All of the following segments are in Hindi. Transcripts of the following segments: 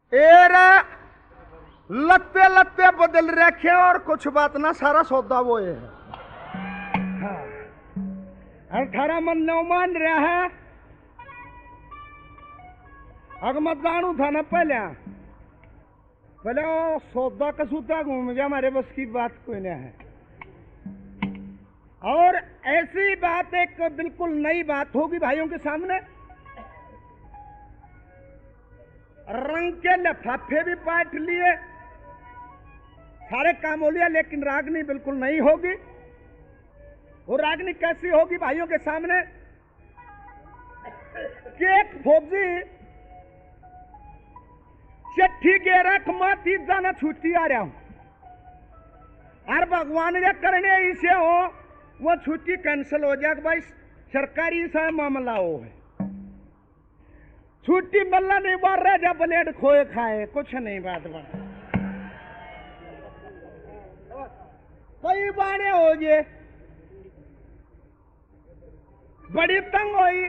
एरे लत्ते लत्ते बदल रखे और कुछ बात ना सारा सौदा वो है। हाँ। 18 मन नौ मान रहा है। अगर मत जानू था ना पहले वो सौदा कसूता घूम गया, हमारे बस की बात कोई नहीं है। और ऐसी बात एक बिल्कुल नई बात होगी भाइयों के सामने। रंग के लिफाफे भी पाट लिए, सारे काम हो लिया, लेकिन रागनी बिल्कुल नहीं होगी। वो रागनी कैसी होगी भाइयों के सामने कि एक फौजी चिट्ठी के रख माती जाना छुट्टी आ रहा हूं और भगवान ये करने इसे हो वो छुट्टी कैंसिल हो जाए भाई, सरकारी सा मामला हो है। छुट्टी मिलना नहीं बार रहे जब ब्लेड खोए खाए कुछ नहीं बात बना कई बारे हो गए, बड़ी तंग हुई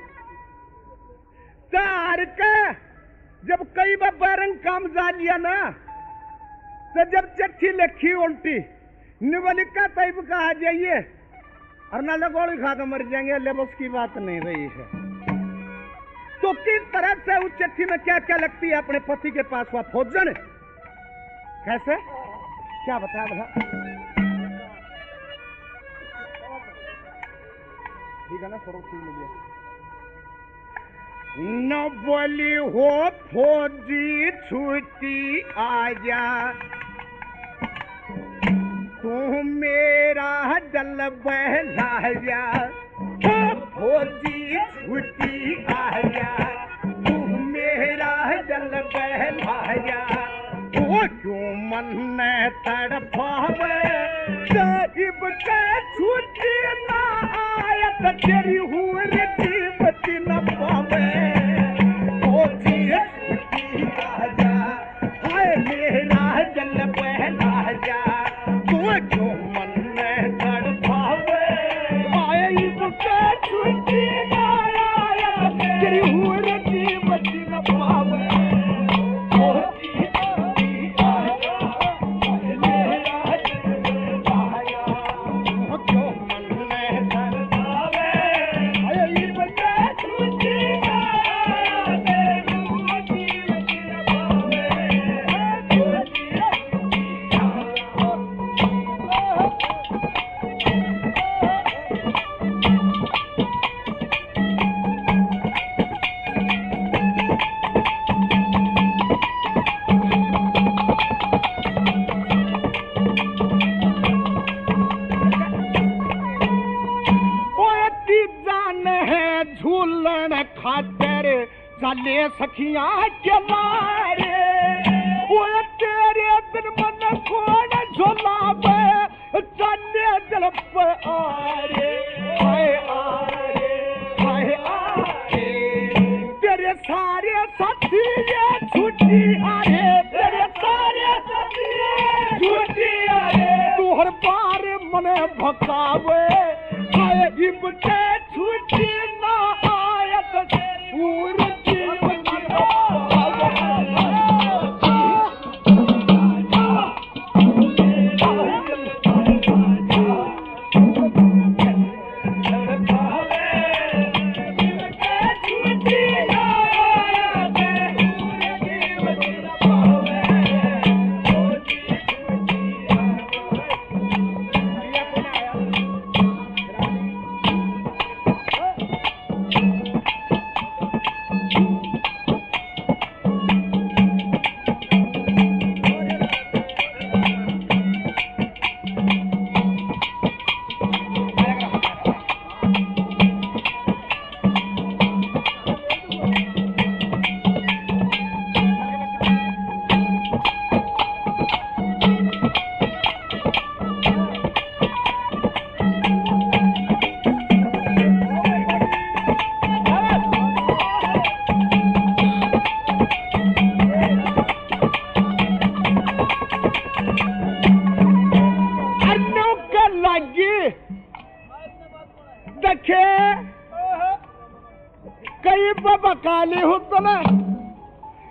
चार के जब कई बार बैरंग काम जा लिया ना, तो जब चिट्ठी लिखी उल्टी निवलिका तैब का आ जाइए और ना लगोड़ी खा कर मर जाएंगे, लेबस की बात नहीं रही है। तो किस तरह से उस चिट्ठी में क्या क्या लगती है अपने पति के पास हुआ फौजन, कैसे क्या बताया था? ठीक है ना, थोड़ा ठीक मिलिए। न बोली हो फौजी छुट्टी आजा, तू मेरा जल बहला जा, फौजी छुट्टी आजा, तू मेरा जल बहला जा। वो क्यों मन में तड़पावे साहिब के छुट्टी ना आयत तेरी हुए बची न पावे, फौजी छुट्टी आजा, हाय मेरा जल बहला जा। तू क्यों मन में तड़पावे साहिब के छुट्टी ना आयत तेरी हुए बची न पावे, चले सखियां के मारे, वो तेरे दिन मन खोड़ झोलावे, चले दिल पे आरे, हाय आरे, हाय आरे, तेरे सारे साथी ये छुट्टी आरे, तेरे सारे साथी छुट्टी आरे, तू हर बार मने भकावे, हाय इबके छुट्टी ना आयत पूरी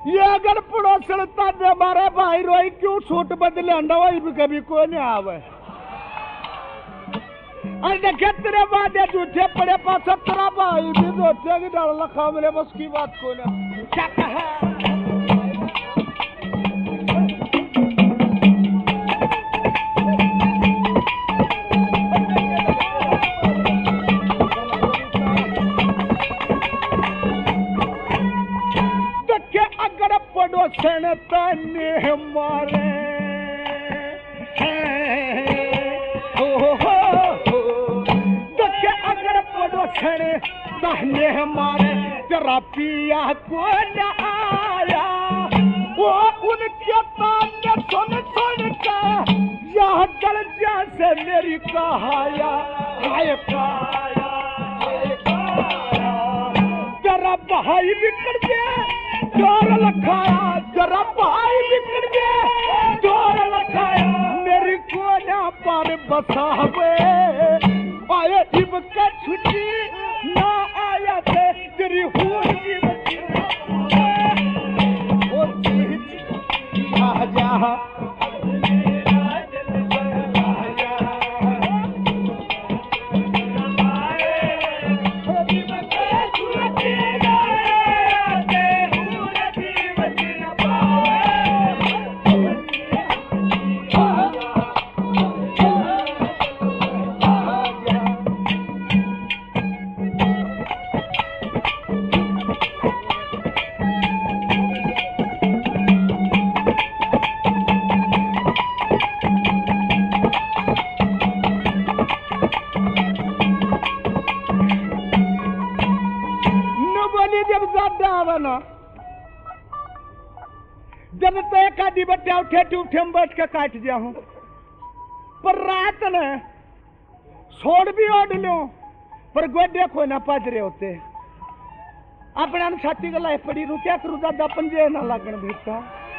ये अगर पड़ोसता दे मारे भाई रोई क्यों सूट बदले अंडा वही भी कभी कोई नहीं आवे देखे तेरे वादे झूठे पड़े पास तेरा भाई भी सोचे कि डर लखा मेरे बस की बात को ना क्या कहा देखे अगर पड़ोसन तने मारे दहने हमारे तेरा पिया को न आया वो उनके ताने सुन सुन के यह गल जैसे मेरी कहाया हाय काया तेरा भाई बिगड़ गया जोर लखाया तेरा भाई बिगड़ गया जोर लखाया मेरी को न पर बसावे आए इबका छुट्टी ना आया थे तेरी हुई जीवती ओ चीज आ जा जब तक आदि बच्चा उठे उठे बैठ के काट दिया हूं पर रात ने छोड़ भी ओढ़ लो पर गोडे को ना पाजरे होते अपना छाती गला पड़ी रू क्या करूँ दादा पंजे ना लगन बेटा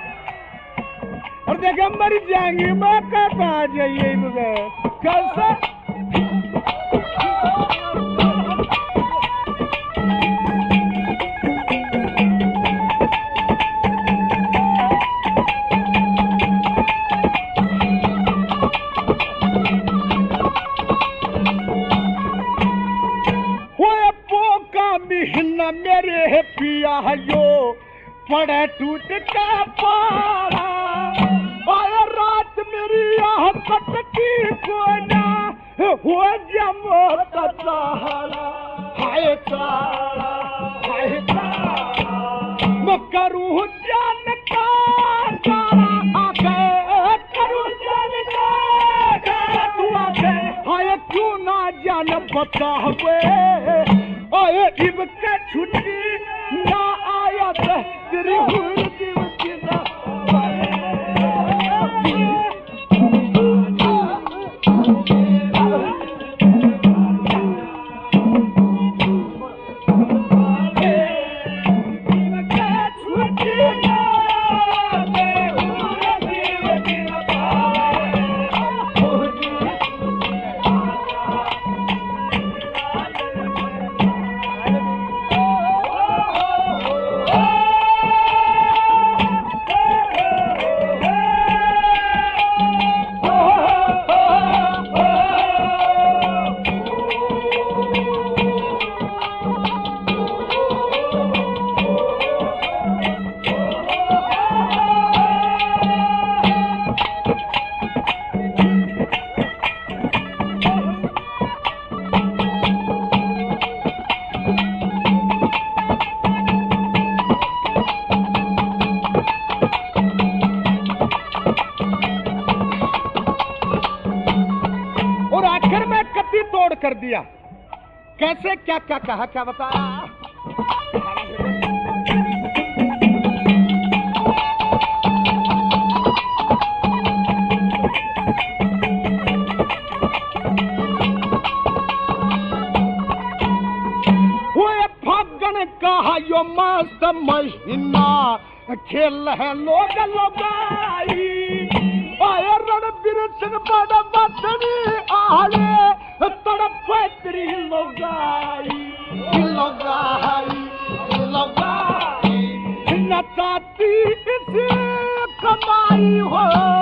और देखा मर जाएंगे मैं कहता आ जाइए कैसे मेरे पिया यो पड़े टूट का पारा और रात मेरी आह कटकी को ना हो जमो सहारा हाय तारा मैं करूँ जान का तारा आके करूँ जान का तू आके हाय क्यों ना जान बतावे आए इबका छुट्टी ना आया था तेरी हुई जीवती ना कर दिया कैसे क्या क्या कहा क्या बताया कहा यो मस्त महीना खेल है लोग लोगाई आए रणबीर सिंह बड़ा बदनी आले तड़प तेरी लोगाई लोगाई लोगाई न चाहती इसी कमाई हो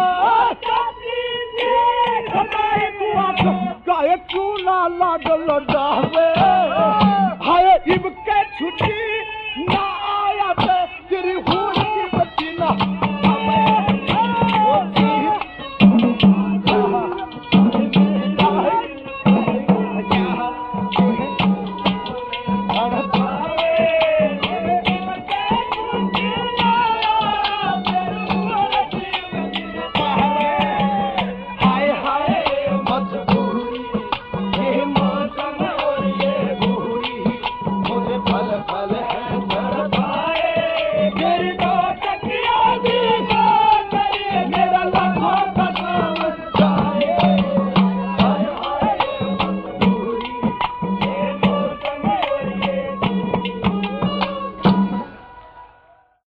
गाय चूला लागल डावे हाय इब के छुट्टी ना आया ते तेरी हुई बच्ची ना